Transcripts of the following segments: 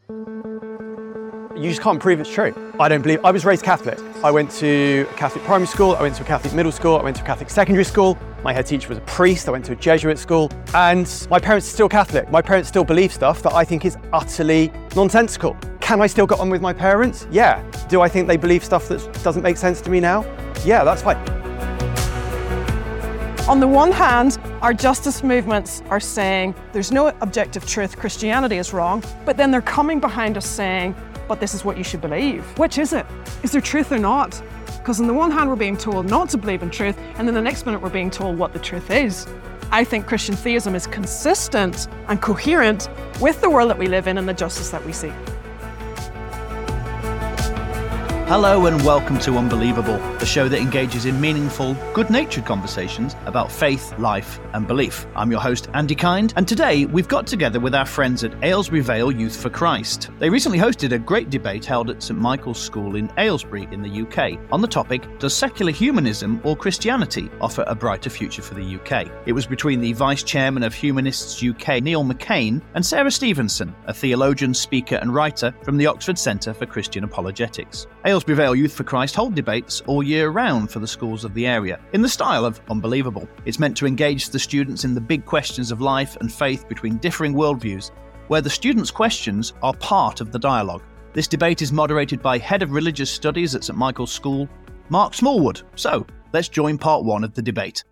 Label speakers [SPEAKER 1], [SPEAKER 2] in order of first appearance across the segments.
[SPEAKER 1] You just can't prove it's true. I don't believe. I was raised Catholic. I went to a Catholic primary school, I went to a Catholic middle school, I went to a Catholic secondary school. My head teacher was a priest, I went to a Jesuit school, and my parents are still Catholic. My parents still believe stuff that I think is utterly nonsensical. Can I still get on with my parents? Yeah. Do I think they believe stuff that doesn't make sense to me now? Yeah, that's fine.
[SPEAKER 2] On the one hand, our justice movements are saying there's no objective truth, Christianity is wrong, but then they're coming behind us saying, but this is what you should believe. Which is it? Is there truth or not? Because on the one hand, we're being told not to believe in truth, and then the next minute we're being told what the truth is. I think Christian theism is consistent and coherent with the world that we live in and the justice that we seek.
[SPEAKER 3] Hello and welcome to Unbelievable, the show that engages in meaningful, good-natured conversations about faith, life and belief. I'm your host, Andy Kind, and today we've got together with our friends at Aylesbury Vale Youth for Christ. They recently hosted a great debate held at St Michael's School in Aylesbury in the UK on the topic, does secular humanism or Christianity offer a brighter future for the UK? It was between the Vice Chairman of Humanists UK, Neil McCain, and Sarah Stevenson, a theologian, speaker and writer from the Oxford Centre for Christian Apologetics. Aylesbury Vale Youth for Christ hold debates all year round for the schools of the area, in the style of Unbelievable. It's meant to engage the students in the big questions of life and faith between differing worldviews, where the students' questions are part of the dialogue. This debate is moderated by Head of Religious Studies at St Michael's School, Mark Smallwood. So, let's join part one of the debate.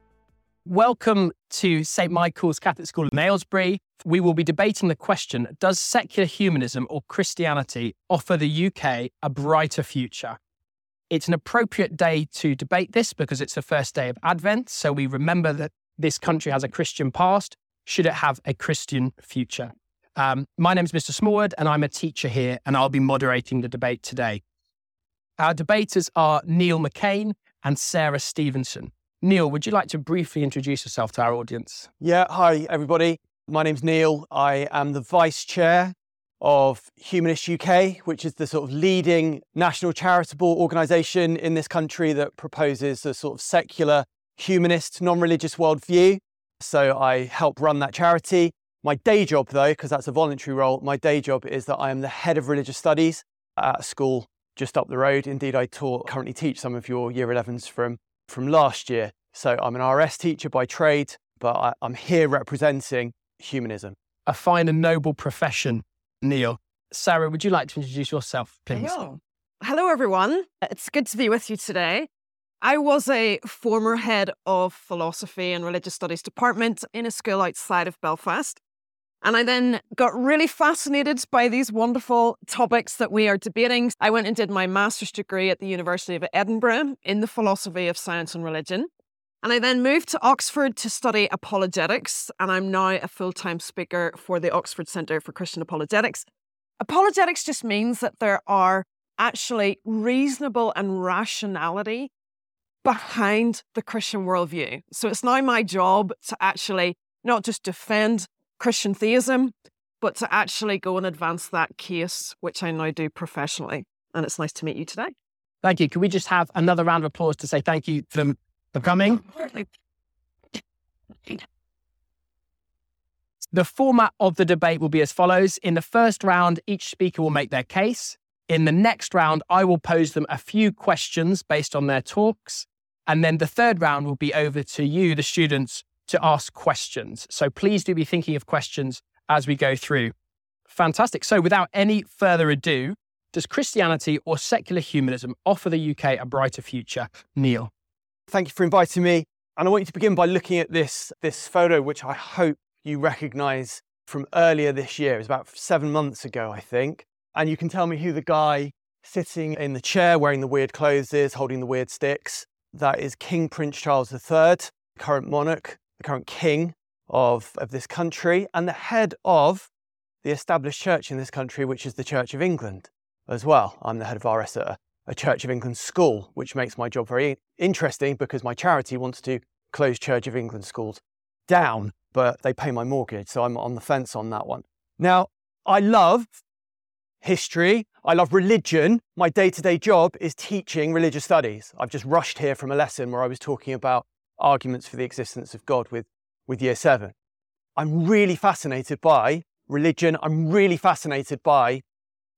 [SPEAKER 4] Welcome to St Michael's Catholic School in Aylesbury. We will be debating the question, does secular humanism or Christianity offer the UK a brighter future? It's an appropriate day to debate this because it's the first day of Advent, so we remember that this country has a Christian past. Should it have a Christian future? My name is Mr. Smallwood and I'm a teacher here and I'll be moderating the debate today. Our debaters are Neil McCain and Sarah Stevenson. Neil, would you like to briefly introduce yourself to our audience?
[SPEAKER 1] Yeah, hi everybody. My name's Neil. I am the Vice Chair of Humanists UK, which is the sort of leading national charitable organisation in this country that proposes a sort of secular, humanist, non-religious worldview. So I help run that charity. My day job though, because that's a voluntary role, my day job is that I am the Head of Religious Studies at a school just up the road. Indeed, I currently teach some of your Year 11s from last year. So I'm an RS teacher by trade, but I'm here representing humanism.
[SPEAKER 4] A fine and noble profession, Neil. Sarah, would you like to introduce yourself, please?
[SPEAKER 2] Hello, everyone. It's good to be with you today. I was a former head of philosophy and religious studies department in a school outside of Belfast. And I then got really fascinated by these wonderful topics that we are debating. I went and did my master's degree at the University of Edinburgh in the philosophy of science and religion. And I then moved to Oxford to study apologetics, and I'm now a full-time speaker for the Oxford Centre for Christian Apologetics. Apologetics just means that there are actually reasonable and rationality behind the Christian worldview. So it's now my job to actually not just defend Christian theism, but to actually go and advance that case, which I now do professionally. And it's nice to meet you today.
[SPEAKER 4] Thank you. Can we just have another round of applause to say thank you for coming? The format of the debate will be as follows. In the first round, each speaker will make their case. In the next round, I will pose them a few questions based on their talks. And then the third round will be over to you, the students, to ask questions. So please do be thinking of questions as we go through. Fantastic. So without any further ado, does Christianity or secular humanism offer the UK a brighter future? Neil.
[SPEAKER 1] Thank you for inviting me. And I want you to begin by looking at this photo, which I hope you recognise from earlier this year. It was about 7 months ago, I think. And you can tell me who the guy sitting in the chair wearing the weird clothes is, holding the weird sticks. That is King Prince Charles III, current monarch, the current king of this country, and the head of the established church in this country, which is the Church of England as well. I'm the head of RS at a Church of England school, which makes my job very interesting because my charity wants to close Church of England schools down, but they pay my mortgage, so I'm on the fence on that one. Now, I love history, I love religion. My day-to-day job is teaching religious studies. I've just rushed here from a lesson where I was talking about arguments for the existence of God with Year 7. I'm really fascinated by religion. I'm really fascinated by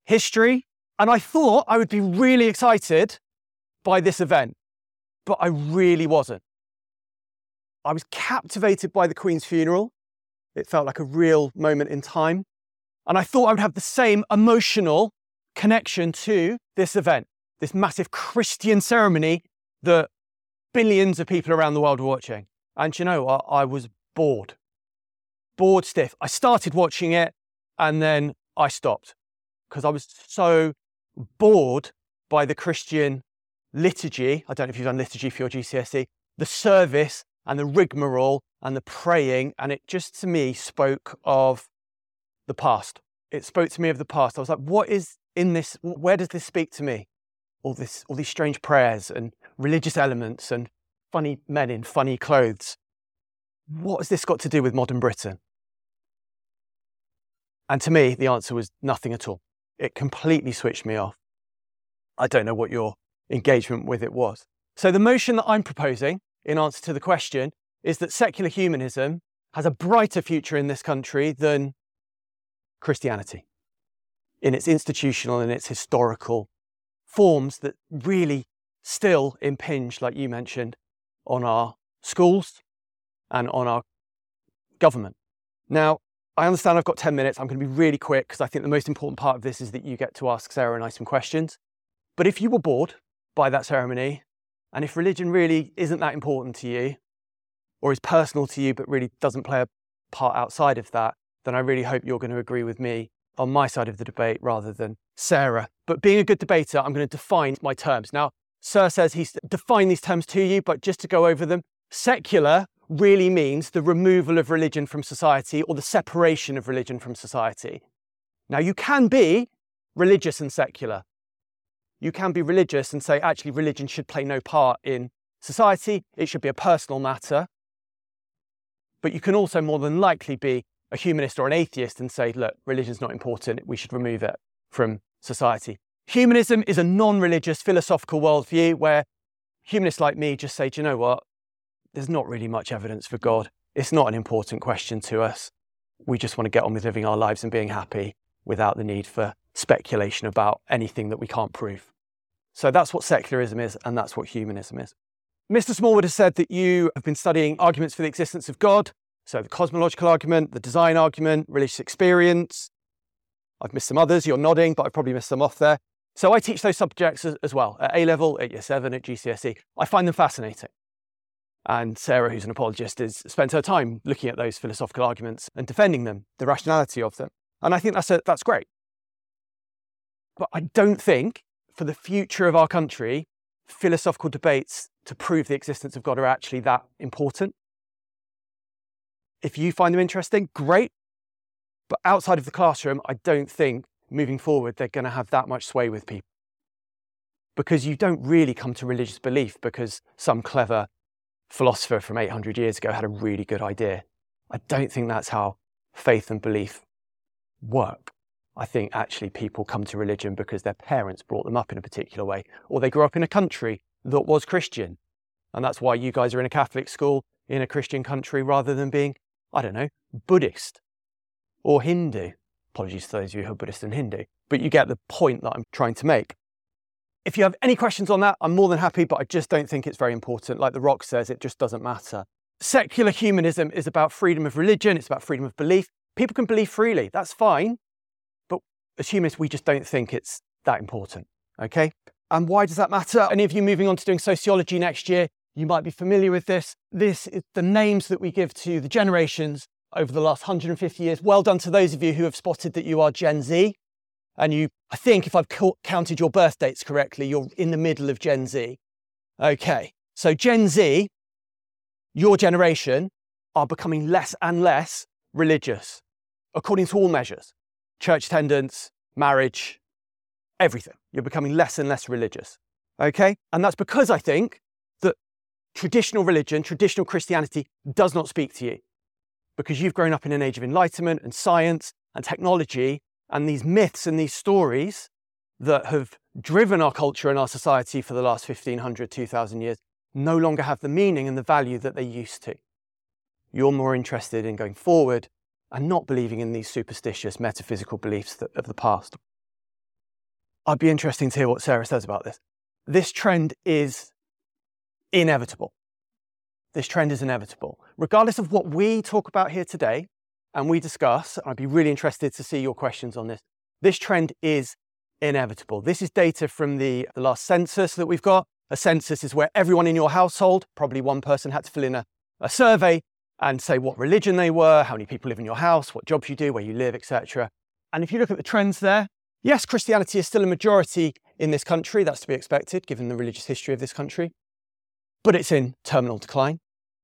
[SPEAKER 1] history, and I thought I would be really excited by this event, but I really wasn't. I was captivated by the Queen's funeral. It felt like a real moment in time. And I thought I would have the same emotional connection to this event, this massive Christian ceremony that billions of people around the world were watching. And you know what? I was bored stiff. I started watching it and then I stopped because I was so bored by the Christian liturgy. I don't know if you've done liturgy for your GCSE, the service and the rigmarole and the praying. And it just to me spoke of the past. It spoke to me of the past. I was like, what is in this? Where does this speak to me? All these strange prayers and religious elements and funny men in funny clothes. What has this got to do with modern Britain? And to me, the answer was nothing at all. It completely switched me off. I don't know what your engagement with it was. So the motion that I'm proposing in answer to the question is that secular humanism has a brighter future in this country than Christianity in its institutional and its historical forms that really still impinge, like you mentioned, on our schools and on our government. Now, I understand I've got 10 minutes. I'm going to be really quick because I think the most important part of this is that you get to ask Sarah and I some questions. But if you were bored by that ceremony, and if religion really isn't that important to you, or is personal to you but really doesn't play a part outside of that, then I really hope you're going to agree with me on my side of the debate rather than Sarah. But being a good debater, I'm going to define my terms. Now, Sir says he's defined these terms to you, but just to go over them, secular really means the removal of religion from society or the separation of religion from society. Now, you can be religious and secular. You can be religious and say, actually, religion should play no part in society. It should be a personal matter. But you can also more than likely be a humanist or an atheist and say, look, religion's not important. We should remove it from society. Humanism is a non-religious philosophical worldview where humanists like me just say, do you know what? There's not really much evidence for God. It's not an important question to us. We just want to get on with living our lives and being happy without the need for speculation about anything that we can't prove. So that's what secularism is, and that's what humanism is. Mr. Smallwood has said that you have been studying arguments for the existence of God. So the cosmological argument, the design argument, religious experience. I've missed some others. You're nodding, but I've probably missed some off there. So I teach those subjects as well, at A-level, at Year 7, at GCSE. I find them fascinating. And Sarah, who's an apologist, has spent her time looking at those philosophical arguments and defending them, the rationality of them. And I think that's great. But I don't think, for the future of our country, philosophical debates to prove the existence of God are actually that important. If you find them interesting, great. But outside of the classroom, I don't think, moving forward, they're going to have that much sway with people. Because you don't really come to religious belief because some clever philosopher from 800 years ago had a really good idea. I don't think that's how faith and belief work. I think actually people come to religion because their parents brought them up in a particular way, or they grew up in a country that was Christian. And that's why you guys are in a Catholic school in a Christian country rather than being, I don't know, Buddhist or Hindu. Apologies to those of you who are Buddhist and Hindu, but you get the point that I'm trying to make. If you have any questions on that, I'm more than happy, but I just don't think it's very important. Like The Rock says, it just doesn't matter. Secular humanism is about freedom of religion. It's about freedom of belief. People can believe freely. That's fine. But as humanists, we just don't think it's that important. Okay? And why does that matter? Any of you moving on to doing sociology next year, you might be familiar with this. This is the names that we give to the generations over the last 150 years. Well done to those of you who have spotted that you are Gen Z. And you, I think if I've counted your birth dates correctly, you're in the middle of Gen Z. Okay, so Gen Z, your generation, are becoming less and less religious, according to all measures. Church attendance, marriage, everything. You're becoming less and less religious. Okay, and that's because I think that traditional religion, traditional Christianity does not speak to you. Because you've grown up in an age of enlightenment and science and technology, and these myths and these stories that have driven our culture and our society for the last 1,500, 2,000 years no longer have the meaning and the value that they used to. You're more interested in going forward and not believing in these superstitious metaphysical beliefs of the past. I'd be interested to hear what Sarah says about this. This trend is inevitable. This trend is inevitable. Regardless of what we talk about here today and we discuss, I'd be really interested to see your questions on this. This trend is inevitable. This is data from the last census that we've got. A census is where everyone in your household, probably one person, had to fill in a survey and say what religion they were, how many people live in your house, what jobs you do, where you live, etc. And if you look at the trends there, yes, Christianity is still a majority in this country. That's to be expected, given the religious history of this country. But it's in terminal decline.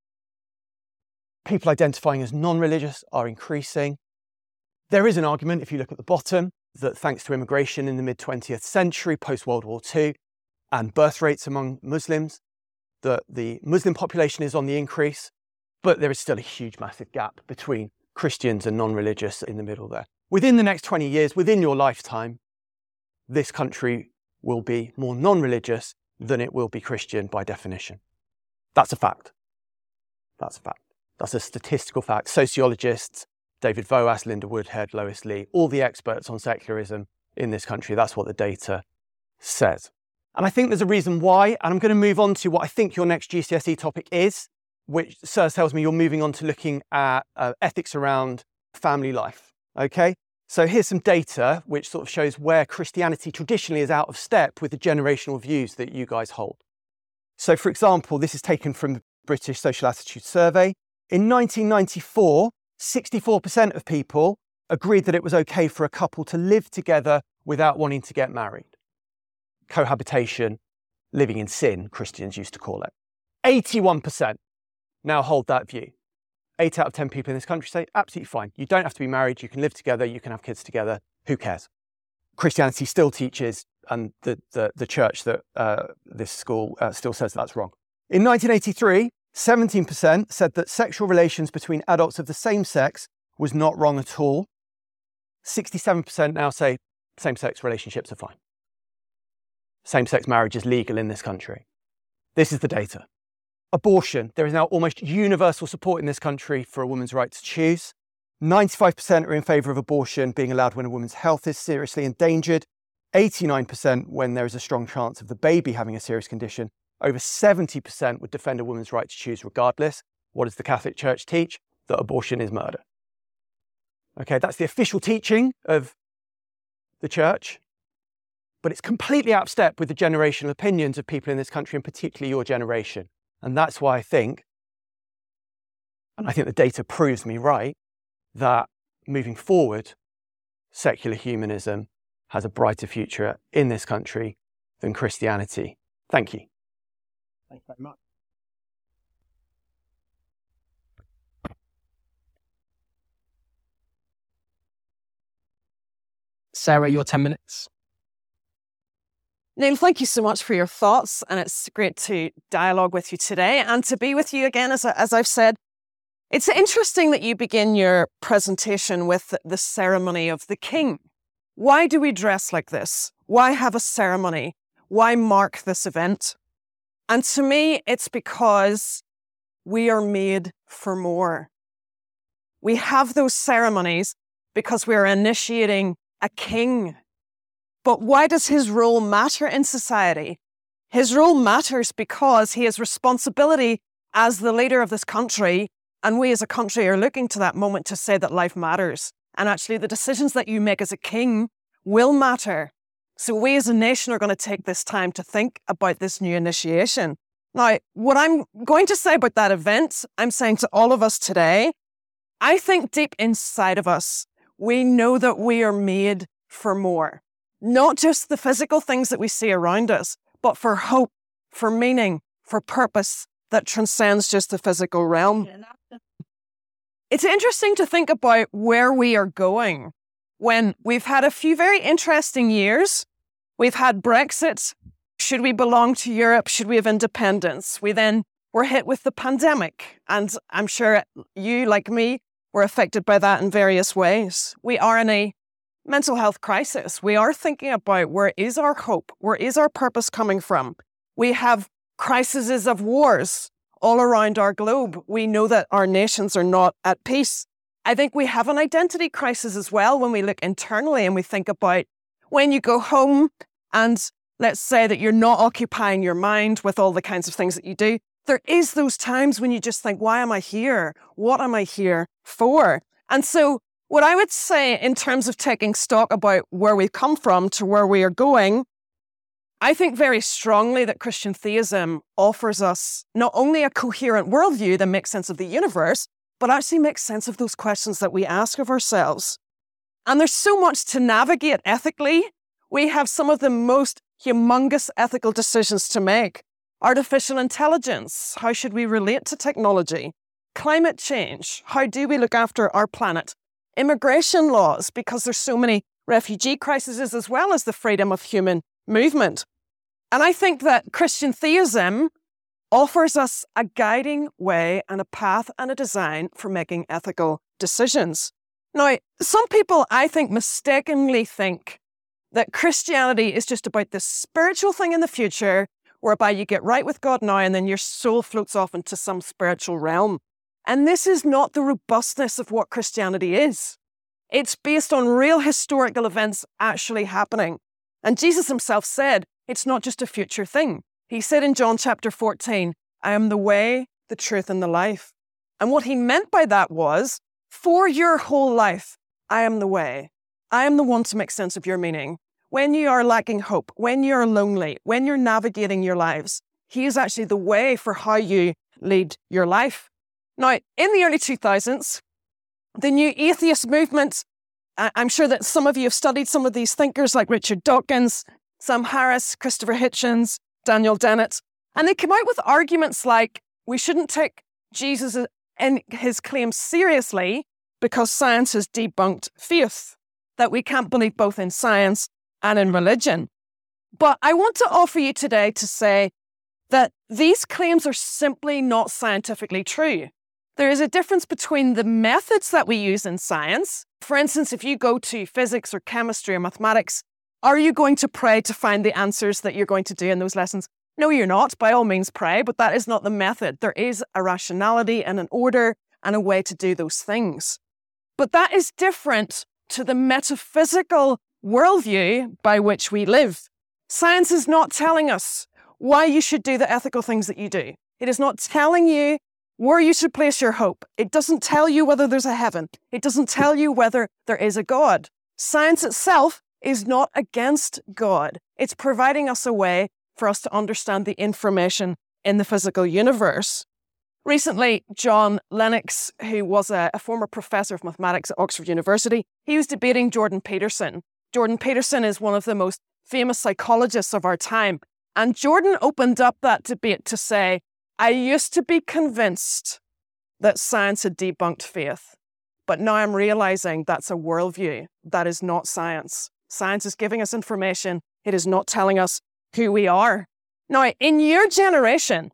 [SPEAKER 1] People identifying as non-religious are increasing. There is an argument, if you look at the bottom, that thanks to immigration in the mid-20th century, post-World War II, and birth rates among Muslims, that the Muslim population is on the increase, but there is still a huge, massive gap between Christians and non-religious in the middle there. Within the next 20 years, within your lifetime, this country will be more non-religious than it will be Christian by definition. That's a fact. That's a fact. That's a statistical fact. Sociologists, David Voas, Linda Woodhead, Lois Lee, all the experts on secularism in this country, that's what the data says. And I think there's a reason why, and I'm going to move on to what I think your next GCSE topic is, which Sir tells me you're moving on to looking at ethics around family life. Okay? So here's some data which sort of shows where Christianity traditionally is out of step with the generational views that you guys hold. So for example, this is taken from the British Social Attitude Survey. In 1994, 64% of people agreed that it was okay for a couple to live together without wanting to get married. Cohabitation, living in sin, Christians used to call it. 81% now hold that view. 8 out of 10 people in this country say, absolutely fine. You don't have to be married. You can live together. You can have kids together. Who cares? Christianity still teaches, and the church that this school still says that's wrong. In 1983, 17% said that sexual relations between adults of the same sex was not wrong at all. 67% now say same-sex relationships are fine. Same-sex marriage is legal in this country. This is the data. Abortion. There is now almost universal support in this country for a woman's right to choose. 95% are in favour of abortion being allowed when a woman's health is seriously endangered. 89% when there is a strong chance of the baby having a serious condition. Over 70% would defend a woman's right to choose regardless. What does the Catholic Church teach? That abortion is murder. Okay, that's the official teaching of the church, but it's completely out of step with the generational opinions of people in this country, and particularly your generation. And that's why I think, and I think the data proves me right, that moving forward, secular humanism has a brighter future in this country than Christianity. Thank you.
[SPEAKER 3] Thank you very much.
[SPEAKER 4] Sarah, your 10 minutes.
[SPEAKER 2] Neil, thank you so much for your thoughts, and it's great to dialogue with you today and to be with you again, as I've said. It's interesting that you begin your presentation with the ceremony of the king. Why do we dress like this? Why have a ceremony? Why mark this event? And to me, it's because we are made for more. We have those ceremonies because we are initiating a king. But why does his role matter in society? His role matters because he has responsibility as the leader of this country, and we as a country are looking to that moment to say that life matters. And actually the decisions that you make as a king will matter. So we as a nation are going to take this time to think about this new initiation. Now, what I'm going to say about that event, I'm saying to all of us today, I think deep inside of us, we know that we are made for more. Not just the physical things that we see around us, but for hope, for meaning, for purpose that transcends just the physical realm. It's interesting to think about where we are going when we've had a few very interesting years. We've had Brexit. Should we belong to Europe? Should we have independence? We then were hit with the pandemic. And I'm sure you, like me, were affected by that in various ways. We are in a mental health crisis. We are thinking about where is our hope? Where is our purpose coming from? We have crises of wars all around our globe. We know that our nations are not at peace. I think we have an identity crisis as well when we look internally and we think about when you go home and let's say that you're not occupying your mind with all the kinds of things that you do, there is those times when you just think, why am I here? What am I here for? And so what I would say in terms of taking stock about where we've come from to where we are going, I think very strongly that Christian theism offers us not only a coherent worldview that makes sense of the universe, but actually makes sense of those questions that we ask of ourselves. And there's so much to navigate ethically. We have some of the most humongous ethical decisions to make. Artificial intelligence, how should we relate to technology? Climate change, how do we look after our planet? Immigration laws, because there's so many refugee crises as well as the freedom of human movement. And I think that Christian theism offers us a guiding way and a path and a design for making ethical decisions. Now, some people, I think, mistakenly think that Christianity is just about this spiritual thing in the future, whereby you get right with God now and then your soul floats off into some spiritual realm. And this is not the robustness of what Christianity is. It's based on real historical events actually happening. And Jesus himself said, it's not just a future thing. He said in John chapter 14, I am the way, the truth, and the life. And what he meant by that was, for your whole life, I am the way. I am the one to make sense of your meaning. When you are lacking hope, when you're lonely, when you're navigating your lives, he is actually the way for how you lead your life. Now, in the early 2000s, the new atheist movement, I'm sure that some of you have studied some of these thinkers like Richard Dawkins, Sam Harris, Christopher Hitchens, Daniel Dennett, and they came out with arguments like, we shouldn't take Jesus and his claims seriously because science has debunked faith, that we can't believe both in science and in religion. But I want to offer you today to say that these claims are simply not scientifically true. There is a difference between the methods that we use in science. For instance, if you go to physics or chemistry or mathematics, are you going to pray to find the answers that you're going to do in those lessons? No, you're not. By all means, pray, but that is not the method. There is a rationality and an order and a way to do those things. But that is different to the metaphysical worldview by which we live. Science is not telling us why you should do the ethical things that you do. It is not telling you where you should place your hope. It doesn't tell you whether there's a heaven. It doesn't tell you whether there is a God. Science itself is not against God. It's providing us a way for us to understand the information in the physical universe. Recently, John Lennox, who was a former professor of mathematics at Oxford University, he was debating Jordan Peterson. Jordan Peterson is one of the most famous psychologists of our time. And Jordan opened up that debate to say, I used to be convinced that science had debunked faith, but now I'm realizing that's a worldview. That is not science. Science is giving us information. It is not telling us who we are. Now, in your generation,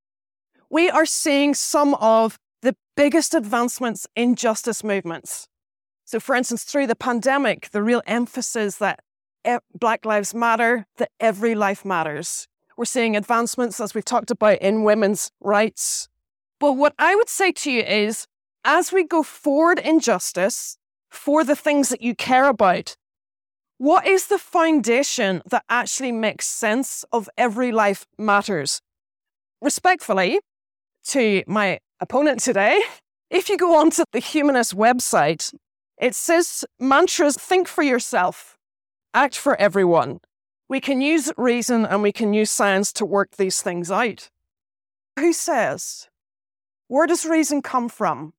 [SPEAKER 2] we are seeing some of the biggest advancements in justice movements. So, for instance, through the pandemic, the real emphasis that Black Lives Matter, that every life matters. We're seeing advancements, as we've talked about, in women's rights. But what I would say to you is, as we go forward in justice for the things that you care about, what is the foundation that actually makes sense of every life matters? Respectfully, to my opponent today, if you go onto the Humanist website, it says mantras, think for yourself, act for everyone. We can use reason and we can use science to work these things out. Who says? Where does reason come from?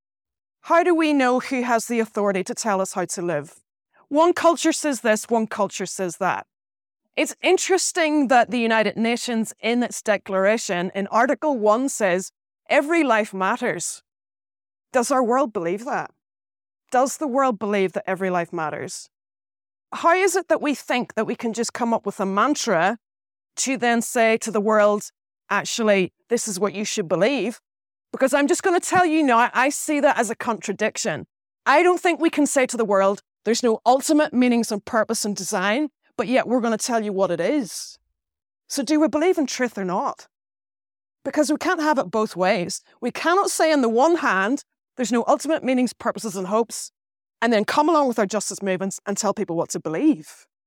[SPEAKER 2] How do we know who has the authority to tell us how to live? One culture says this, one culture says that. It's interesting that the United Nations, in its declaration, in Article 1 says, every life matters. Does our world believe that? Does the world believe that every life matters? How is it that we think that we can just come up with a mantra to then say to the world, actually, this is what you should believe? Because I'm just going to tell you now, I see that as a contradiction. I don't think we can say to the world, there's no ultimate meanings and purpose and design, but yet we're going to tell you what it is. So do we believe in truth or not? Because we can't have it both ways. We cannot say on the one hand, there's no ultimate meanings, purposes, and hopes, and then come along with our justice movements and tell people what to believe.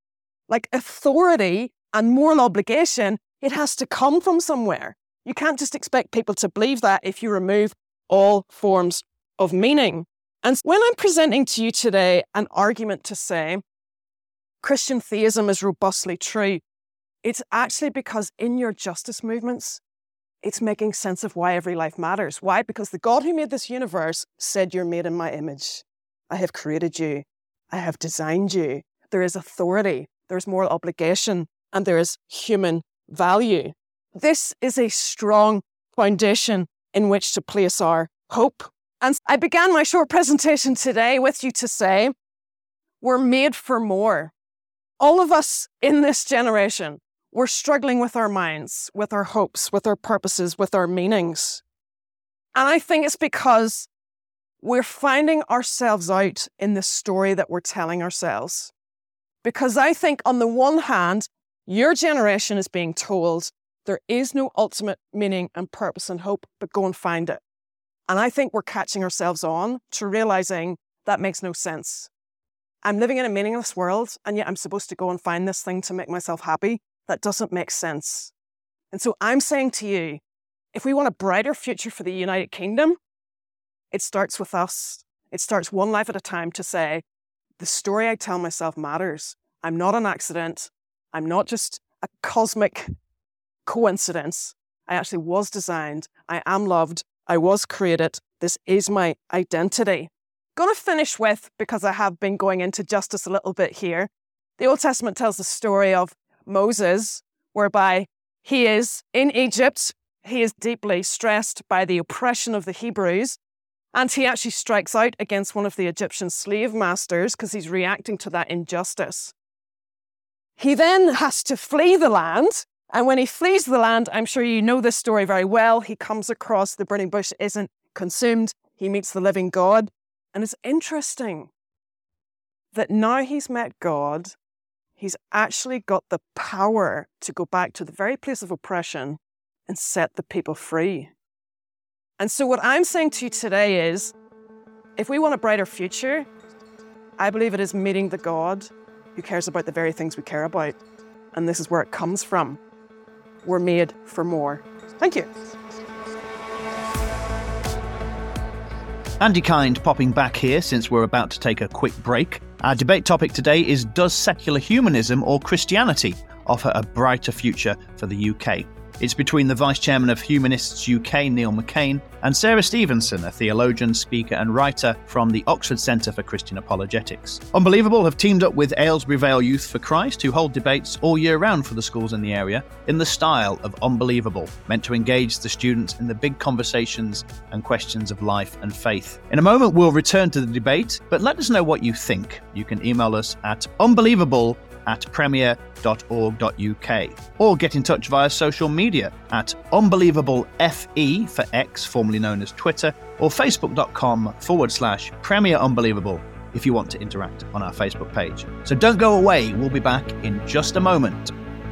[SPEAKER 2] Like authority and moral obligation, it has to come from somewhere. You can't just expect people to believe that if you remove all forms of meaning. And when I'm presenting to you today an argument to say Christian theism is robustly true, it's actually because in your justice movements, it's making sense of why every life matters. Why? Because the God who made this universe said you're made in my image. I have created you. I have designed you. There is authority, there is moral obligation, and there is human value. This is a strong foundation in which to place our hope. And I began my short presentation today with you to say, we're made for more. All of us in this generation, we're struggling with our minds, with our hopes, with our purposes, with our meanings. And I think it's because we're finding ourselves out in the story that we're telling ourselves. Because I think on the one hand, your generation is being told there is no ultimate meaning and purpose and hope, but go and find it. And I think we're catching ourselves on to realizing that makes no sense. I'm living in a meaningless world, and yet I'm supposed to go and find this thing to make myself happy. That doesn't make sense. And so I'm saying to you, if we want a brighter future for the United Kingdom, it starts with us. It starts one life at a time to say, the story I tell myself matters. I'm not an accident. I'm not just a cosmic coincidence. I actually was designed. I am loved. I was created. This is my identity. Going to finish with, because I have been going into justice a little bit here, the Old Testament tells the story of Moses, whereby he is in Egypt. He is deeply stressed by the oppression of the Hebrews, and he actually strikes out against one of the Egyptian slave masters because he's reacting to that injustice. He then has to flee the land, and when he flees the land, I'm sure you know this story very well, he comes across the burning bush isn't consumed. He meets the living God, and it's interesting that now he's met God, he's actually got the power to go back to the very place of oppression and set the people free. And so what I'm saying to you today is, if we want a brighter future, I believe it is meeting the God who cares about the very things we care about. And this is where it comes from. We're made for more. Thank you.
[SPEAKER 3] Andy Kind popping back here since we're about to take a quick break. Our debate topic today is, does secular humanism or Christianity offer a brighter future for the UK? It's between the Vice Chairman of Humanists UK, Neil McCain, and Sarah Stevenson, a theologian, speaker and writer from the Oxford Centre for Christian Apologetics. Unbelievable have teamed up with Aylesbury Vale Youth for Christ, who hold debates all year round for the schools in the area in the style of Unbelievable, meant to engage the students in the big conversations and questions of life and faith. In a moment, we'll return to the debate, but let us know what you think. You can email us at unbelievable@premier.org.uk or get in touch via social media at UnbelievableFE for X, formerly known as Twitter, or facebook.com/Premier Unbelievable if you want to interact on our Facebook page. So don't go away, we'll be back in just a moment.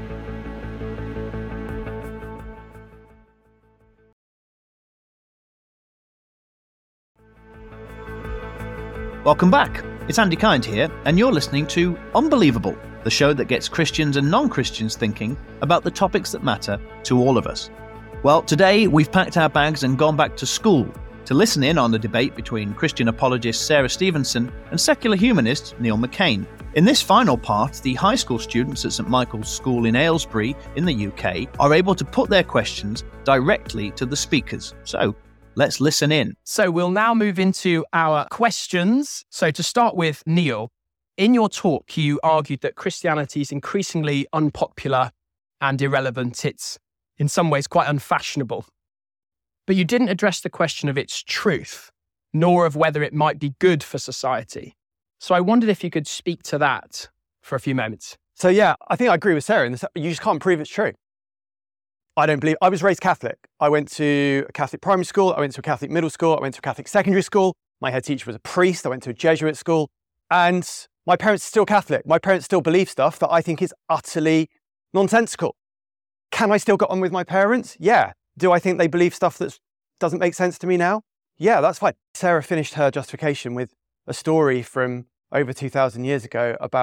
[SPEAKER 3] Welcome back. It's Andy Kind here, and you're listening to Unbelievable, the show that gets Christians and non-Christians thinking about the topics that matter to all of us. Well, today we've packed our bags and gone back to school to listen in on the debate between Christian apologist Sarah Stevenson and secular humanist Neil McCain. In this final part, the high school students at St Michael's School in Aylesbury in the UK are able to put their questions directly to the speakers. So, let's listen in.
[SPEAKER 4] So we'll now move into our questions. So to start with, Neil, in your talk, you argued that Christianity is increasingly unpopular and irrelevant. It's in some ways quite unfashionable. But you didn't address the question of its truth, nor of whether it might be good for society. So I wondered if you could speak to that for a few moments.
[SPEAKER 1] So yeah, I think I agree with Sarah in this. You just can't prove it's true. I don't believe. I was raised Catholic. I went to a Catholic primary school. I went to a Catholic middle school. I went to a Catholic secondary school. My head teacher was a priest. I went to a Jesuit school. And my parents are still Catholic. My parents still believe stuff that I think is utterly nonsensical. Can I still get on with my parents? Yeah. Do I think they believe stuff that doesn't make sense to me now? Yeah, that's fine. Sarah finished her justification with a story from over 2,000 years ago about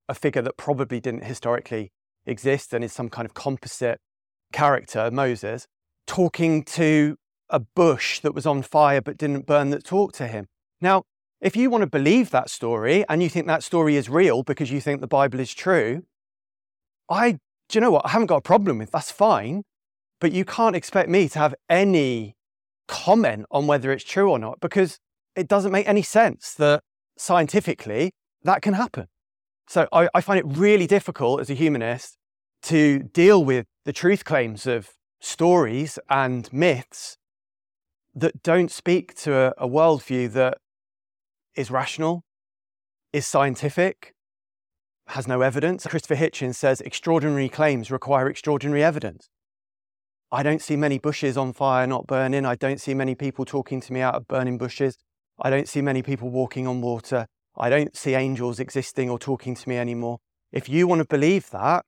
[SPEAKER 1] a figure that probably didn't historically exist and is some kind of composite character, Moses, talking to a bush that was on fire but didn't burn that talked to him. Now, if you want to believe that story and you think that story is real because you think the Bible is true, do you know what? I haven't got a problem with that's fine, but you can't expect me to have any comment on whether it's true or not, because it doesn't make any sense that scientifically that can happen. So I find it really difficult as a humanist to deal with the truth claims of stories and myths that don't speak to a worldview that is rational, is scientific, has no evidence. Christopher Hitchens says extraordinary claims require extraordinary evidence. I don't see many bushes on fire not burning. I don't see many people talking to me out of burning bushes. I don't see many people walking on water. I don't see angels existing or talking to me anymore. If you want to believe that,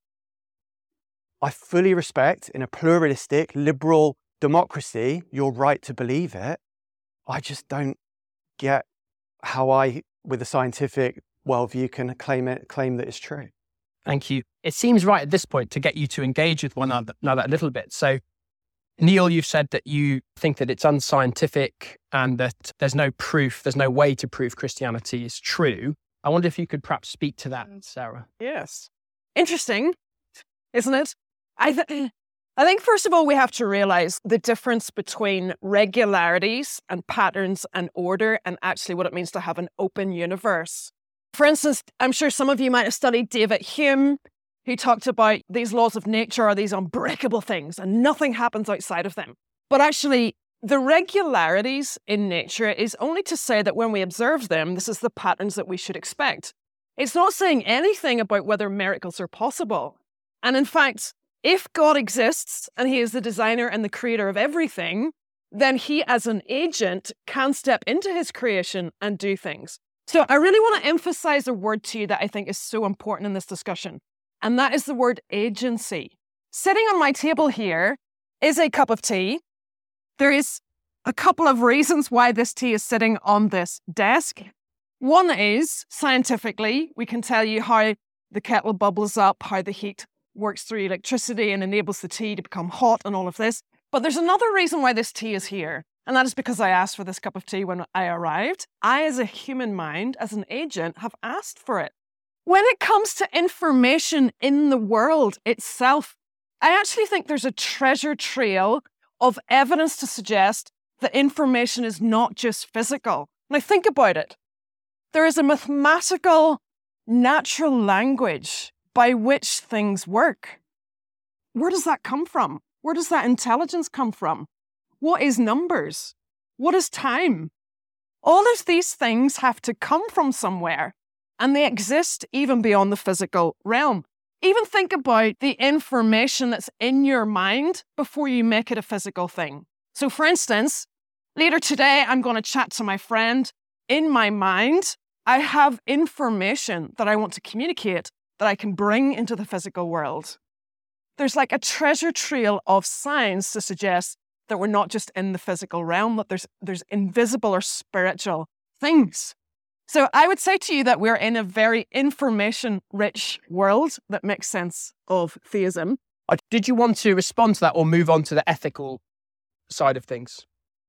[SPEAKER 1] I fully respect, in a pluralistic, liberal democracy, your right to believe it. I just don't get how I, with a scientific worldview, can claim that it's true.
[SPEAKER 4] Thank you. It seems right at this point to get you to engage with one another a little bit. So, Neil, you've said that you think that it's unscientific and that there's no proof, there's no way to prove Christianity is true. I wonder if you could perhaps speak to that, Sarah.
[SPEAKER 2] Yes. Interesting, isn't it? I think, first of all, we have to realize the difference between regularities and patterns and order and actually what it means to have an open universe. For instance, I'm sure some of you might have studied David Hume, who talked about these laws of nature are these unbreakable things and nothing happens outside of them. But actually, the regularities in nature is only to say that when we observe them, this is the patterns that we should expect. It's not saying anything about whether miracles are possible. And in fact, if God exists and he is the designer and the creator of everything, then he as an agent can step into his creation and do things. So I really want to emphasize a word to you that I think is so important in this discussion, and that is the word agency. Sitting on my table here is a cup of tea. There is a couple of reasons why this tea is sitting on this desk. One is, scientifically, we can tell you how the kettle bubbles up, how the heat works through electricity and enables the tea to become hot and all of this. But there's another reason why this tea is here, and that is because I asked for this cup of tea when I arrived. I, as a human mind, as an agent, have asked for it. When it comes to information in the world itself, I actually think there's a treasure trail of evidence to suggest that information is not just physical. Now think about it. There is a mathematical, natural language by which things work. Where does that come from? Where does that intelligence come from? What is numbers? What is time? All of these things have to come from somewhere, and they exist even beyond the physical realm. Even think about the information that's in your mind before you make it a physical thing. So for instance, later today, I'm going to chat to my friend. In my mind, I have information that I want to communicate that I can bring into the physical world. There's like a treasure trail of science to suggest that we're not just in the physical realm, that there's invisible or spiritual things. So I would say to you that we're in a very information-rich world that makes sense of theism.
[SPEAKER 4] Did you want to respond to that or move on to the ethical side of things?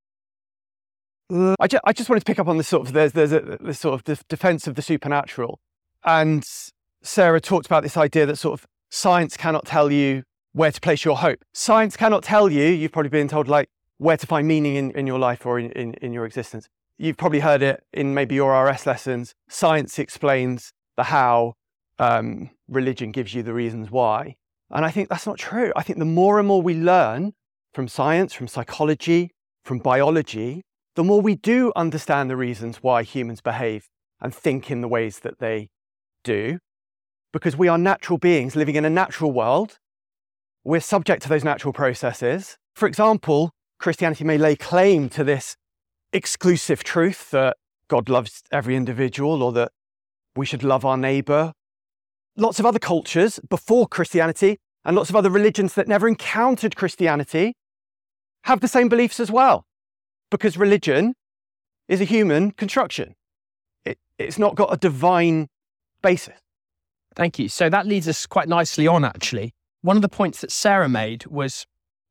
[SPEAKER 1] I just wanted to pick up on this sort of, there's this sort of defense of the supernatural. And Sarah talked about this idea that sort of science cannot tell you where to place your hope. Science cannot tell you, you've probably been told, like, where to find meaning in your life or in your existence. You've probably heard it in maybe your RS lessons. Science explains the how, religion gives you the reasons why. And I think that's not true. I think the more and more we learn from science, from psychology, from biology, the more we do understand the reasons why humans behave and think in the ways that they do. Because we are natural beings living in a natural world. We're subject to those natural processes. For example, Christianity may lay claim to this exclusive truth that God loves every individual or that we should love our neighbor. Lots of other cultures before Christianity and lots of other religions that never encountered Christianity have the same beliefs as well, because religion is a human construction. It's not got a divine basis.
[SPEAKER 4] Thank you. So that leads us quite nicely on, actually. One of the points that Sarah made was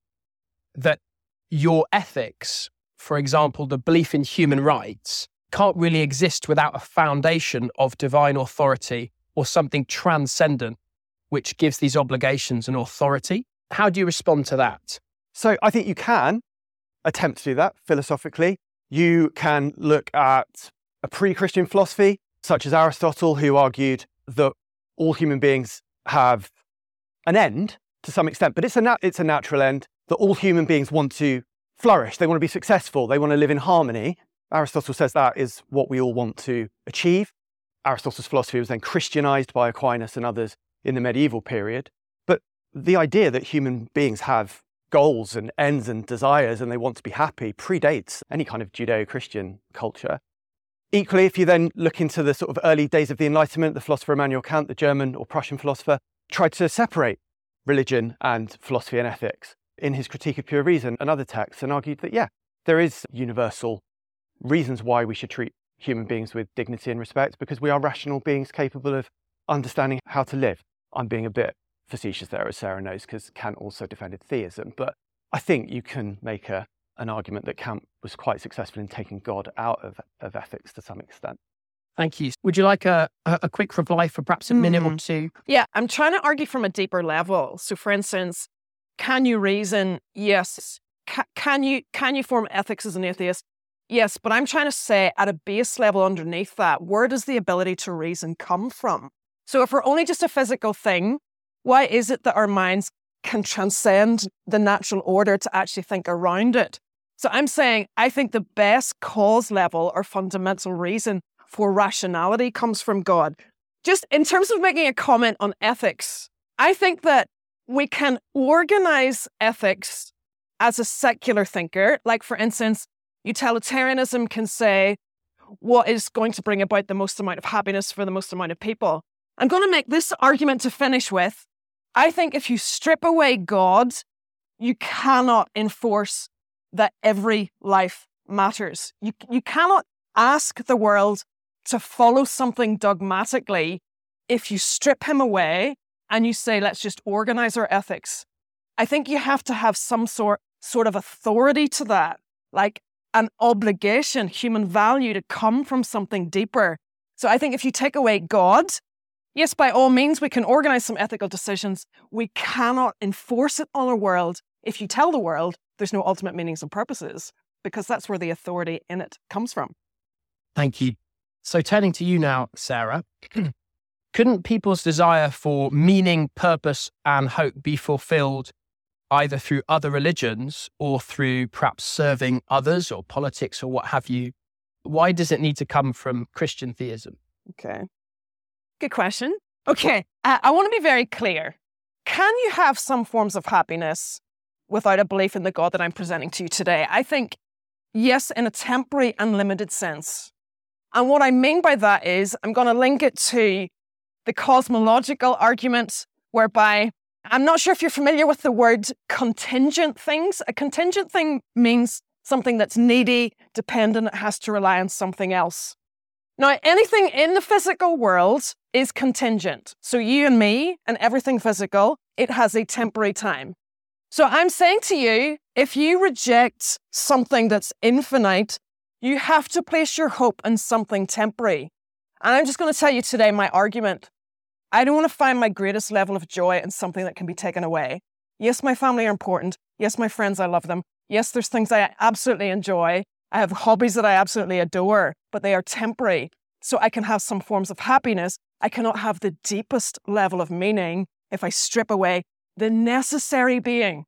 [SPEAKER 4] that your ethics, for example, the belief in human rights, can't really exist without a foundation of divine authority or something transcendent, which gives these obligations an authority. How do you respond to that?
[SPEAKER 1] So I think you can attempt to do that philosophically. You can look at a pre-Christian philosophy, such as Aristotle, who argued that all human beings have an end to some extent, but it's a natural end, that all human beings want to flourish. They want to be successful. They want to live in harmony. Aristotle says that is what we all want to achieve. Aristotle's philosophy was then Christianized by Aquinas and others in the medieval period. But the idea that human beings have goals and ends and desires and they want to be happy predates any kind of Judeo-Christian culture. Equally, if you then look into the sort of early days of the Enlightenment, the philosopher Immanuel Kant, the German or Prussian philosopher, tried to separate religion and philosophy and ethics in his Critique of Pure Reason and other texts, and argued that, there is universal reasons why we should treat human beings with dignity and respect, because we are rational beings capable of understanding how to live. I'm being a bit facetious there, as Sarah knows, because Kant also defended theism, but I think you can make an argument that Kant was quite successful in taking God out of ethics to some extent.
[SPEAKER 4] Thank you. Would you like a quick reply for perhaps a minute or two?
[SPEAKER 2] Yeah, I'm trying to argue from a deeper level. So for instance, can you reason? Yes. Can you form ethics as an atheist? Yes, but I'm trying to say at a base level underneath that, where does the ability to reason come from? So if we're only just a physical thing, why is it that our minds can transcend the natural order to actually think around it? So I'm saying I think the best cause level or fundamental reason for rationality comes from God. Just in terms of making a comment on ethics, I think that we can organize ethics as a secular thinker. Like, for instance, utilitarianism can say what is going to bring about the most amount of happiness for the most amount of people. I'm going to make this argument to finish with. I think if you strip away God, you cannot enforce that every life matters. You cannot ask the world to follow something dogmatically if you strip him away and you say, let's just organize our ethics. I think you have to have some sort of authority to that, like an obligation, human value to come from something deeper. So I think if you take away God, yes, by all means, we can organize some ethical decisions. We cannot enforce it on a world if you tell the world there's no ultimate meanings and purposes, because that's where the authority in it comes from.
[SPEAKER 4] Thank you. So turning to you now, Sarah, couldn't people's desire for meaning, purpose, and hope be fulfilled either through other religions or through perhaps serving others or politics or what have you? Why does it need to come from Christian theism?
[SPEAKER 2] Okay. Good question. Okay. I want to be very clear. Can you have some forms of happiness without a belief in the God that I'm presenting to you today? I think, yes, in a temporary and limited sense. And what I mean by that is I'm going to link it to the cosmological argument, whereby I'm not sure if you're familiar with the word contingent things. A contingent thing means something that's needy, dependent, it has to rely on something else. Now, anything in the physical world is contingent. So you and me and everything physical, it has a temporary time. So I'm saying to you, if you reject something that's infinite, you have to place your hope in something temporary. And I'm just going to tell you today my argument. I don't want to find my greatest level of joy in something that can be taken away. Yes, my family are important. Yes, my friends, I love them. Yes, there's things I absolutely enjoy. I have hobbies that I absolutely adore, but they are temporary. So I can have some forms of happiness. I cannot have the deepest level of meaning if I strip away the necessary being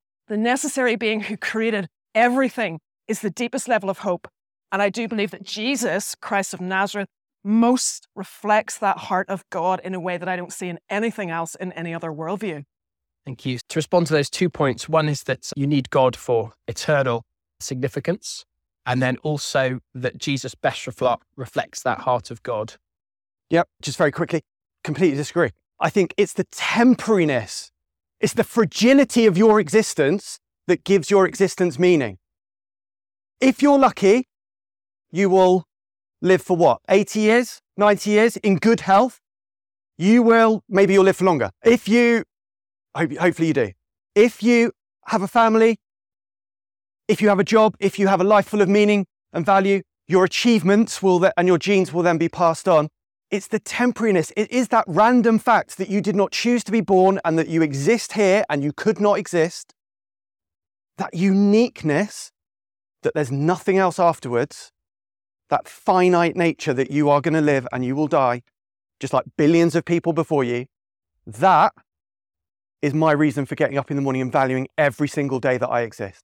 [SPEAKER 2] who created everything is the deepest level of hope. And I do believe that Jesus, Christ of Nazareth, most reflects that heart of God in a way that I don't see in anything else in any other worldview.
[SPEAKER 4] Thank you. To respond to those 2 points, one is that you need God for eternal significance, and then also that Jesus best reflects that heart of God.
[SPEAKER 1] Yep, just very quickly, completely disagree. I think it's the temporariness, it's the fragility of your existence that gives your existence meaning. If you're lucky, you will live for what, 80 years, 90 years in good health? maybe you'll live for longer. Hopefully you do. If you have a family, if you have a job, if you have a life full of meaning and value, your achievements and your genes will then be passed on. It's the temporariness. It is that random fact that you did not choose to be born and that you exist here and you could not exist. That uniqueness, that there's nothing else afterwards, that finite nature that you are going to live and you will die, just like billions of people before you, that is my reason for getting up in the morning and valuing every single day that I exist.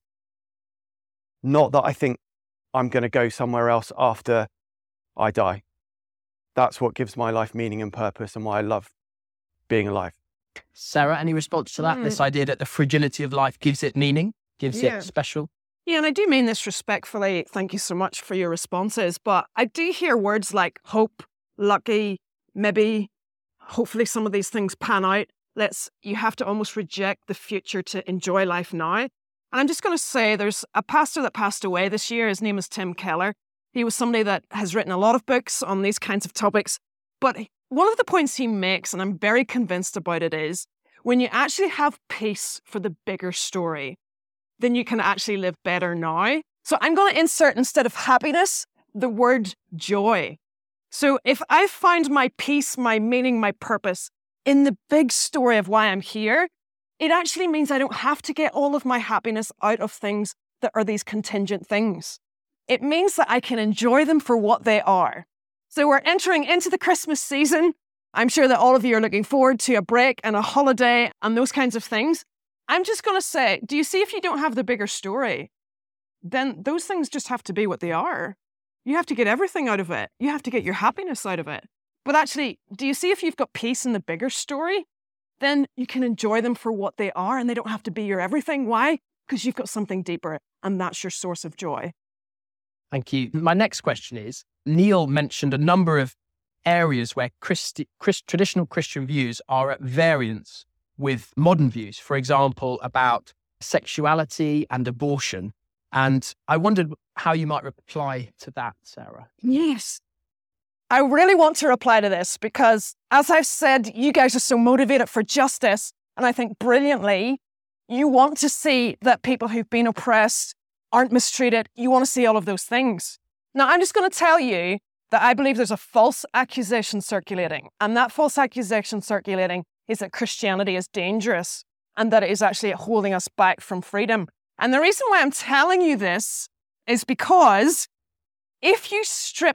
[SPEAKER 1] Not that I think I'm going to go somewhere else after I die. That's what gives my life meaning and purpose and why I love being alive.
[SPEAKER 4] Sarah, any response to that? This idea that the fragility of life gives it meaning, gives it special?
[SPEAKER 2] Yeah, and I do mean this respectfully. Thank you so much for your responses. But I do hear words like hope, lucky, maybe, hopefully some of these things pan out. You have to almost reject the future to enjoy life now. And I'm just going to say there's a pastor that passed away this year. His name is Tim Keller. He was somebody that has written a lot of books on these kinds of topics. But one of the points he makes, and I'm very convinced about it, is when you actually have peace for the bigger story, then you can actually live better now. So I'm going to insert, instead of happiness, the word joy. So if I find my peace, my meaning, my purpose in the big story of why I'm here, it actually means I don't have to get all of my happiness out of things that are these contingent things. It means that I can enjoy them for what they are. So we're entering into the Christmas season. I'm sure that all of you are looking forward to a break and a holiday and those kinds of things. I'm just going to say, do you see, if you don't have the bigger story, then those things just have to be what they are. You have to get everything out of it. You have to get your happiness out of it. But actually, do you see, if you've got peace in the bigger story, then you can enjoy them for what they are and they don't have to be your everything. Why? Because you've got something deeper and that's your source of joy.
[SPEAKER 4] Thank you. My next question is, Neil mentioned a number of areas where traditional Christian views are at variance with modern views, for example, about sexuality and abortion. And I wondered how you might reply to that, Sarah.
[SPEAKER 2] Yes. I really want to reply to this because, as I've said, you guys are so motivated for justice. And I think brilliantly, you want to see that people who've been oppressed aren't mistreated. You want to see all of those things. Now, I'm just going to tell you that I believe there's a false accusation circulating. And that false accusation circulating is that Christianity is dangerous and that it is actually holding us back from freedom. And the reason why I'm telling you this is because if you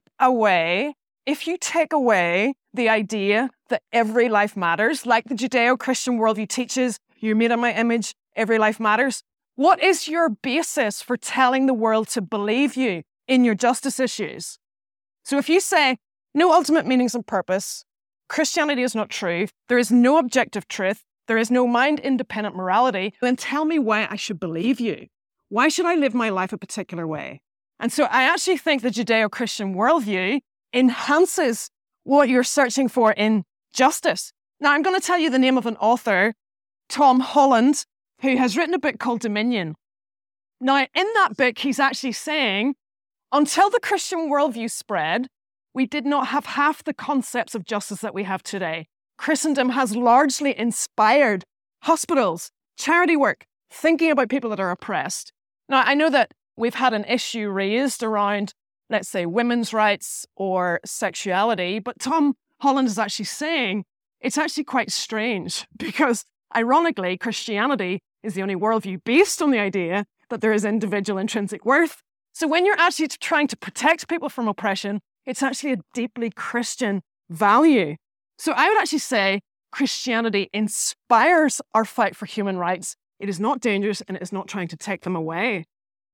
[SPEAKER 2] take away the idea that every life matters, like the Judeo-Christian worldview teaches, you're made in my image, every life matters, what is your basis for telling the world to believe you in your justice issues? So if you say, no ultimate meanings and purpose, Christianity is not true, there is no objective truth, there is no mind-independent morality, then tell me why I should believe you. Why should I live my life a particular way? And so I actually think the Judeo-Christian worldview enhances what you're searching for in justice. Now, I'm going to tell you the name of an author, Tom Holland, who has written a book called Dominion. Now, in that book, he's actually saying, until the Christian worldview spread, we did not have half the concepts of justice that we have today. Christendom has largely inspired hospitals, charity work, thinking about people that are oppressed. Now, I know that we've had an issue raised around, let's say, women's rights or sexuality, but Tom Holland is actually saying it's actually quite strange because, ironically, Christianity is the only worldview based on the idea that there is individual intrinsic worth. So when you're actually trying to protect people from oppression, it's actually a deeply Christian value. So I would actually say Christianity inspires our fight for human rights. It is not dangerous and it is not trying to take them away.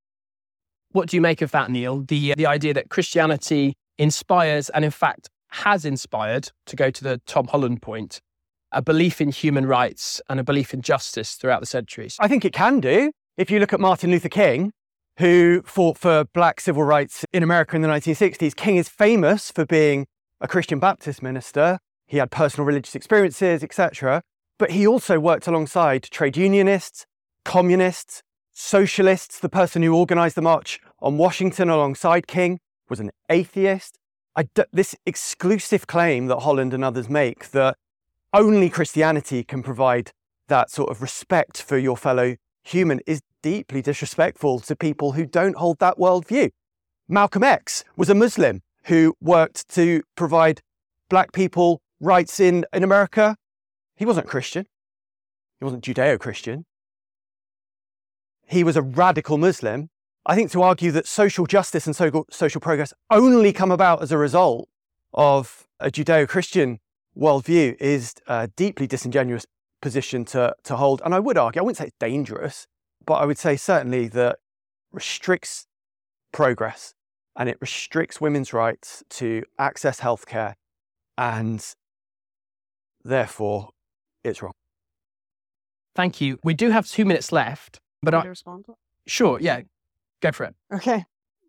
[SPEAKER 4] What do you make of that, Neil? The idea that Christianity inspires and in fact has inspired, to go to the Tom Holland point, a belief in human rights and a belief in justice throughout the centuries.
[SPEAKER 1] I think it can do. If you look at Martin Luther King, who fought for black civil rights in America in the 1960s, King is famous for being a Christian Baptist minister. He had personal religious experiences, etc. But he also worked alongside trade unionists, communists, socialists. The person who organised the March on Washington alongside King was an atheist. This exclusive claim that Holland and others make that only Christianity can provide that sort of respect for your fellow human is deeply disrespectful to people who don't hold that worldview. Malcolm X was a Muslim who worked to provide black people rights in America. He wasn't Christian. He wasn't Judeo-Christian. He was a radical Muslim. I think to argue that social justice and social progress only come about as a result of a Judeo-Christian worldview is a deeply disingenuous position to hold. And I would argue, I wouldn't say it's dangerous, but I would say certainly that restricts progress and it restricts women's rights to access healthcare, and therefore it's wrong.
[SPEAKER 4] Thank you. We do have 2 minutes left, but
[SPEAKER 2] Can I respond?
[SPEAKER 4] Sure, yeah, go for it.
[SPEAKER 2] Okay.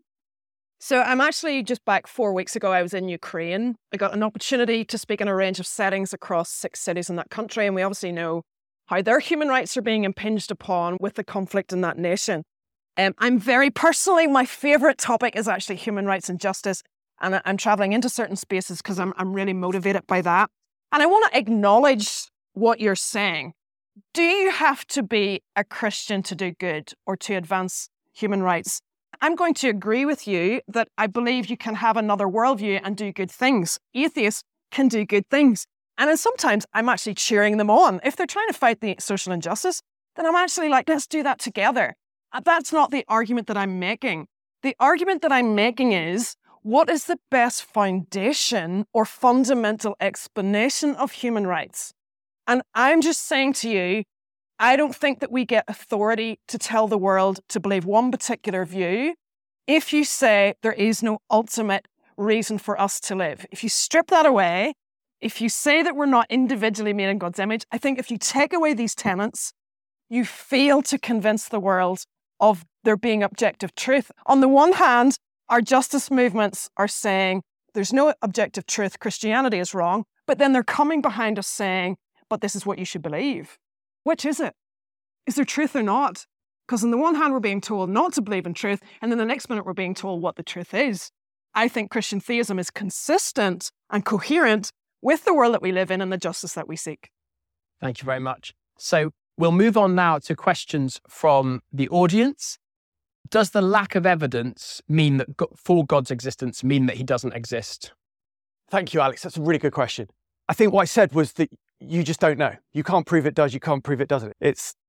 [SPEAKER 2] So I'm actually just back 4 weeks ago. I was in Ukraine. I got an opportunity to speak in a range of settings across 6 cities in that country. And we obviously know how their human rights are being impinged upon with the conflict in that nation. I'm very personally, my favorite topic is actually human rights and justice. And I'm traveling into certain spaces because I'm really motivated by that. And I want to acknowledge what you're saying. Do you have to be a Christian to do good or to advance human rights? I'm going to agree with you that I believe you can have another worldview and do good things. Atheists can do good things. And then sometimes I'm actually cheering them on. If they're trying to fight the social injustice, then I'm actually like, let's do that together. That's not the argument that I'm making. The argument that I'm making is, what is the best foundation or fundamental explanation of human rights? And I'm just saying to you, I don't think that we get authority to tell the world to believe one particular view if you say there is no ultimate reason for us to live. If you strip that away, if you say that we're not individually made in God's image, I think if you take away these tenets, you fail to convince the world of there being objective truth. On the one hand, our justice movements are saying there's no objective truth, Christianity is wrong, but then they're coming behind us saying, but this is what you should believe. Which is it? Is there truth or not? Because on the one hand, we're being told not to believe in truth, and then the next minute we're being told what the truth is. I think Christian theism is consistent and coherent with the world that we live in and the justice that we seek.
[SPEAKER 4] Thank you very much. So we'll move on now to questions from the audience. Does the lack of evidence mean that for God's existence mean that he doesn't exist?
[SPEAKER 1] Thank you, Alex. That's a really good question. I think what I said was that you just don't know. You can't prove it does, you can't prove it doesn't.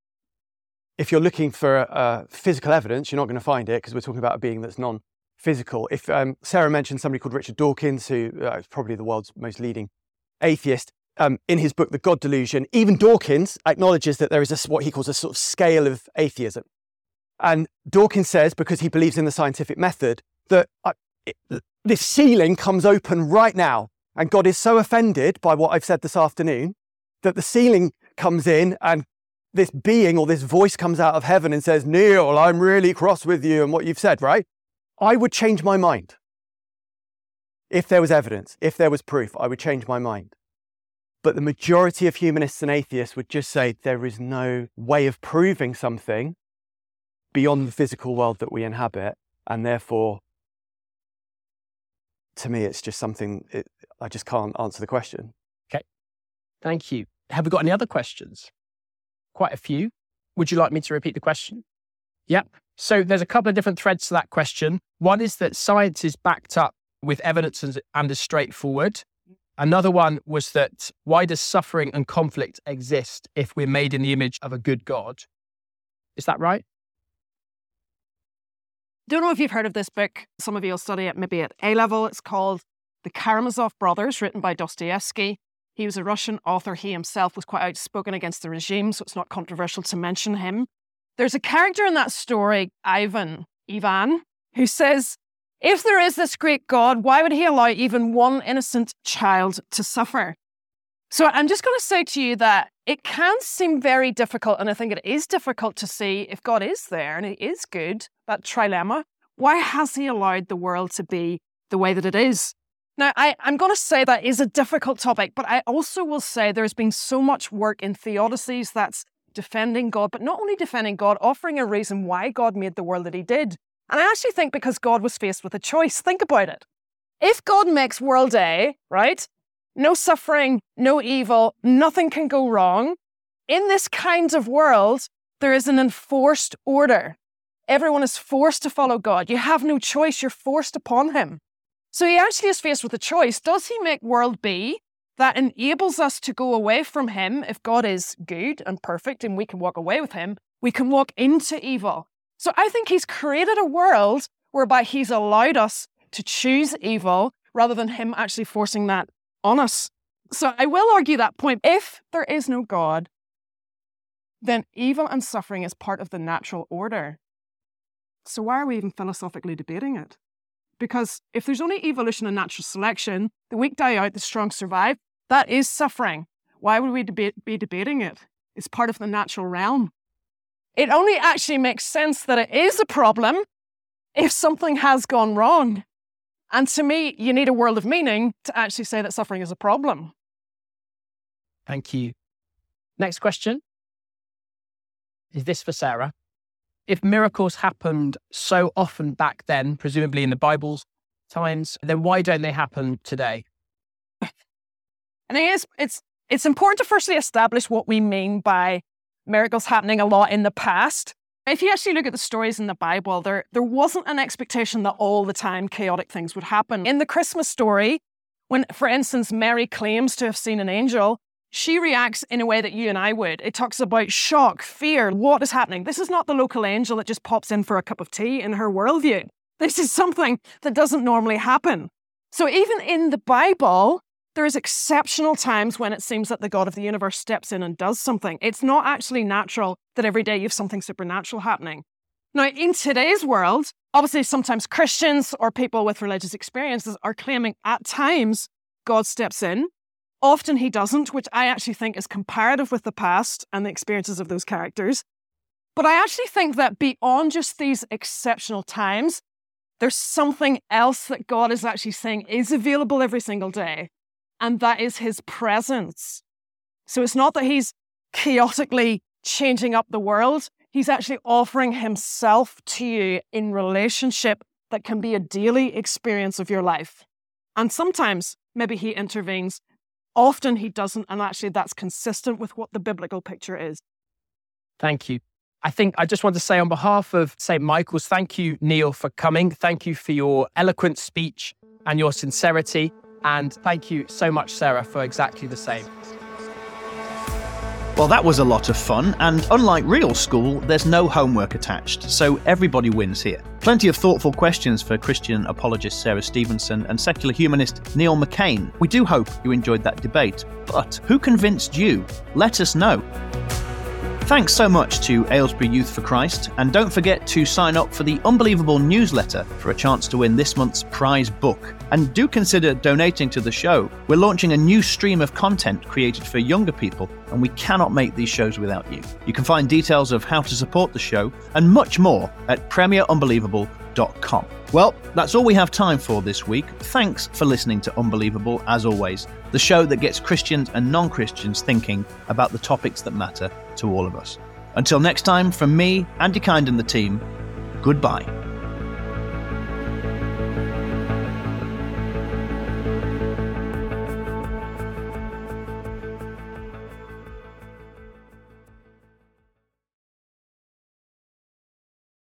[SPEAKER 1] If you're looking for physical evidence, you're not going to find it because we're talking about a being that's non-physical. If Sarah mentioned somebody called Richard Dawkins, who is probably the world's most leading atheist, in his book, The God Delusion, even Dawkins acknowledges that there is what he calls a sort of scale of atheism. And Dawkins says, because he believes in the scientific method, that this ceiling comes open right now. And God is so offended by what I've said this afternoon that the ceiling comes in and this being or this voice comes out of heaven and says, Neil, I'm really cross with you and what you've said, right? I would change my mind. If there was evidence, if there was proof, I would change my mind. But the majority of humanists and atheists would just say there is no way of proving something beyond the physical world that we inhabit. And therefore, to me, it's just something, I just can't answer the question.
[SPEAKER 4] Okay, thank you. Have we got any other questions? Quite a few. Would you like me to repeat the question? Yep. So there's a couple of different threads to that question. One is that science is backed up with evidence and is straightforward. Another one was that why does suffering and conflict exist if we're made in the image of a good God? Is that right?
[SPEAKER 2] Don't know if you've heard of this book. Some of you will study it maybe at A-level. It's called The Karamazov Brothers, written by Dostoevsky. He was a Russian author. He himself was quite outspoken against the regime, so it's not controversial to mention him. There's a character in that story, Ivan, who says, if there is this great God, why would he allow even one innocent child to suffer? So I'm just going to say to you that it can seem very difficult, and I think it is difficult to see if God is there and he is good, that trilemma. Why has he allowed the world to be the way that it is? Now, I'm going to say that is a difficult topic, but I also will say there's been so much work in theodicies that's defending God, but not only defending God, offering a reason why God made the world that he did. And I actually think because God was faced with a choice. Think about it. If God makes world A, right, no suffering, no evil, nothing can go wrong. In this kind of world, there is an enforced order. Everyone is forced to follow God. You have no choice. You're forced upon him. So he actually is faced with a choice. Does he make world B that enables us to go away from him? If God is good and perfect and we can walk away with him, we can walk into evil. So I think he's created a world whereby he's allowed us to choose evil rather than him actually forcing that on us. So I will argue that point. If there is no God, then evil and suffering is part of the natural order. So why are we even philosophically debating it? Because if there's only evolution and natural selection, the weak die out, the strong survive, that is suffering. Why would we be debating it? It's part of the natural realm. It only actually makes sense that it is a problem if something has gone wrong. And to me, you need a world of meaning to actually say that suffering is a problem.
[SPEAKER 4] Thank you. Next question is this for Sarah. If miracles happened so often back then, presumably in the Bible's times, then why don't they happen today?
[SPEAKER 2] I think it's important to firstly establish what we mean by miracles happening a lot in the past. If you actually look at the stories in the Bible, there wasn't an expectation that all the time chaotic things would happen. In the Christmas story, when, for instance, Mary claims to have seen an angel, she reacts in a way that you and I would. It talks about shock, fear, what is happening. This is not the local angel that just pops in for a cup of tea in her worldview. This is something that doesn't normally happen. So even in the Bible, there is exceptional times when it seems that the God of the universe steps in and does something. It's not actually natural that every day you have something supernatural happening. Now, in today's world, obviously sometimes Christians or people with religious experiences are claiming at times God steps in. Often he doesn't, which I actually think is comparative with the past and the experiences of those characters. But I actually think that beyond just these exceptional times, there's something else that God is actually saying is available every single day, and that is his presence. So it's not that he's chaotically changing up the world. He's actually offering himself to you in relationship that can be a daily experience of your life. And sometimes maybe he intervenes. Often he doesn't, and actually that's consistent with what the biblical picture is.
[SPEAKER 4] Thank you. I think I just want to say on behalf of St. Michael's, thank you, Neil, for coming. Thank you for your eloquent speech and your sincerity. And thank you so much, Sarah, for exactly the same.
[SPEAKER 3] Well, that was a lot of fun, and unlike real school, there's no homework attached, so everybody wins here. Plenty of thoughtful questions for Christian apologist Sarah Stevenson and secular humanist Neil McCain. We do hope you enjoyed that debate, but who convinced you? Let us know. Thanks so much to Aylesbury Youth for Christ, and don't forget to sign up for the Unbelievable newsletter for a chance to win this month's prize book. And do consider donating to the show. We're launching a new stream of content created for younger people, and we cannot make these shows without you. You can find details of how to support the show and much more at premierunbelievable.com. Well, that's all we have time for this week. Thanks for listening to Unbelievable, as always, the show that gets Christians and non-Christians thinking about the topics that matter to all of us. Until next time, from me, Andy Kind and the team, goodbye.